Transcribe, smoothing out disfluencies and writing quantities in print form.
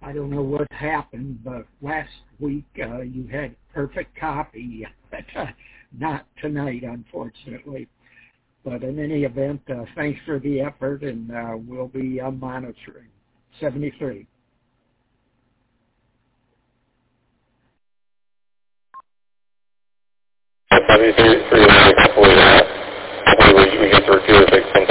I don't know what happened, but last week you had perfect copy, but not tonight, unfortunately. But in any event, thanks for the effort, and we'll be monitoring. 73. Hopefully we get through 2 or 6 10